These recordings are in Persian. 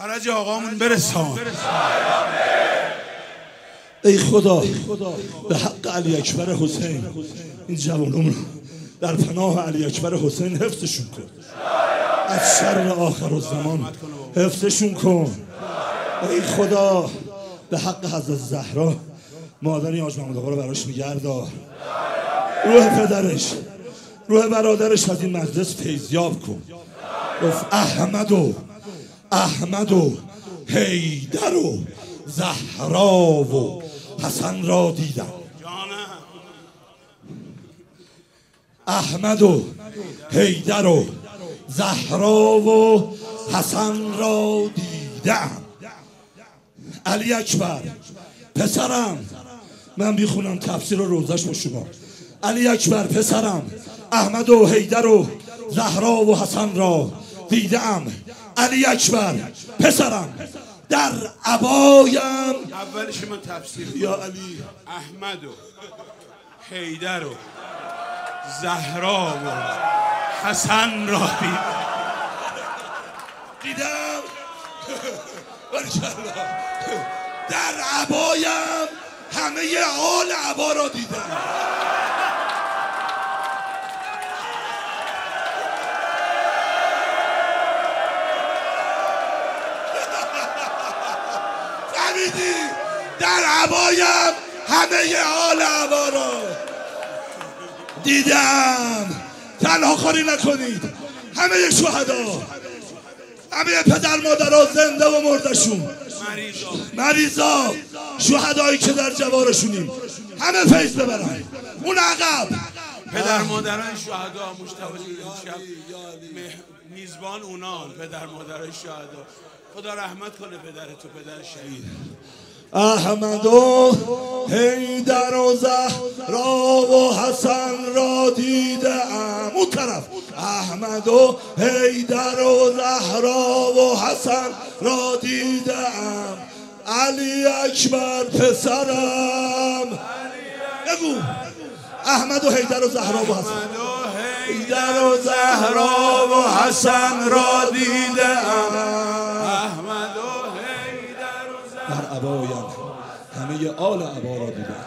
فرج آقامون برسان. ای خدا به حق علی اکبر حسین این جوانمون در پناه علی اکبر حسین حفظشون کن، از شر آخر الزمان حفظشون کن. ای خدا به حق حضرت زهرا مادر حاج محمد آقا رو براش نگهدار، روح پدرش روح برادرش از این مجلس فیضیاب کن. گفت احمد و حیدر و زهرا و حسن را دیدم. احمد و حیدر و زهرا و حسن را دیدم. علی اکبر پسرم، من بیخونم تفسیر و روزش با شما. علی اکبر پسرم، احمد و حیدر و زهرا و حسن را دیدم. علی اکبر پسرم، در عبایم اولش من تفسیر یا علی احمد و حیدر و زهرا و حسن را دیدم. در عبایم همه آل عبا را دیدم. فهمیدی؟ در عبایم همه آل عبا را دیدم. تنها کاری نکنید، همه شهدا، همه پدر مادرها زنده و مردشون، مریضا، شهدایی که در جوارشونیم، همه فیض ببرن. اون عقب پدر مادرای شهدا مجتبی امشب میزبان اونان، پدر مادرای شهدا. خدا رحمت کنه پدرتو، پدر شهید. احمد و حیدر و زهرا و حسن را دیدم. اون طرف احمد و حیدر و زهرا و حسن را دیدم. علی اکبر پسرم، بگو احمد و حیدر و زهرا و حسن، حیدر و زهرا و حسن را دیدم. احمد و حیدر و زهرا در عبایم همه آل عبا را دیدم.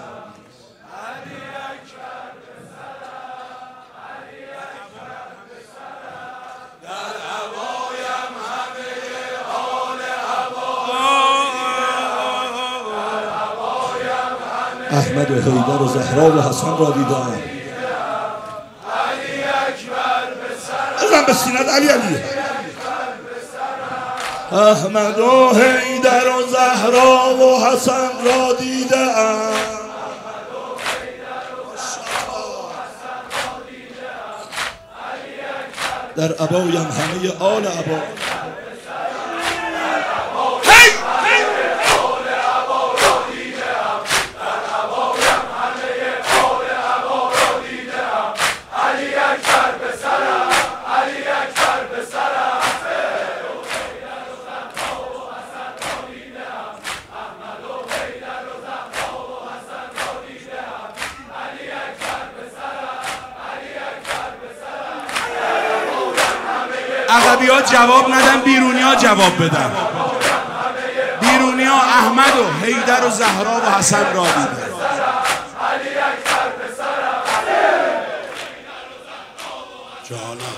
احمد و حیدر و زهرا و حسن را دیدم. علی اکبر بزن به سینت علی. احمد و حیدر و زهرا و حسن را دیدم. در عبایم همه آل عبا. عقبی ها جواب ندن، بیرونی ها جواب بدن. بیرونی ها احمد و حیدر و زهرا و حسن را دیدن. جانم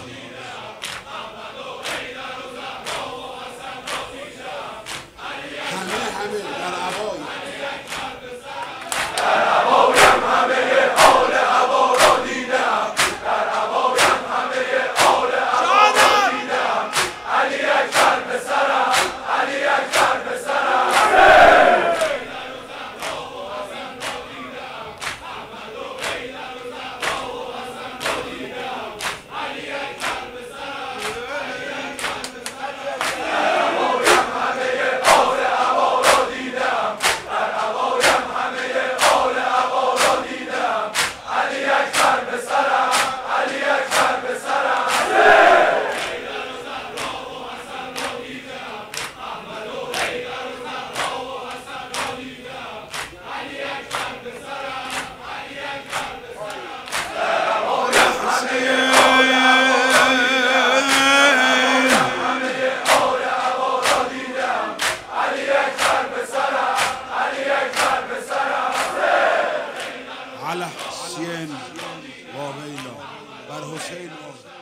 همه در عبای علی حسین و ویلا بر حسین و